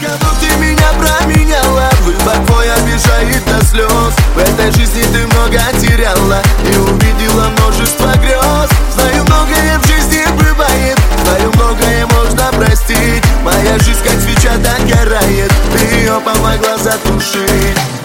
Кому ты меня променяла, выбор твой обижает до слез. В этой жизни ты много теряла и увидела множество грез. Знаю, многое в жизни бывает, знаю, многое можно простить. Моя жизнь как свеча догорает, ты ее помогла затушить.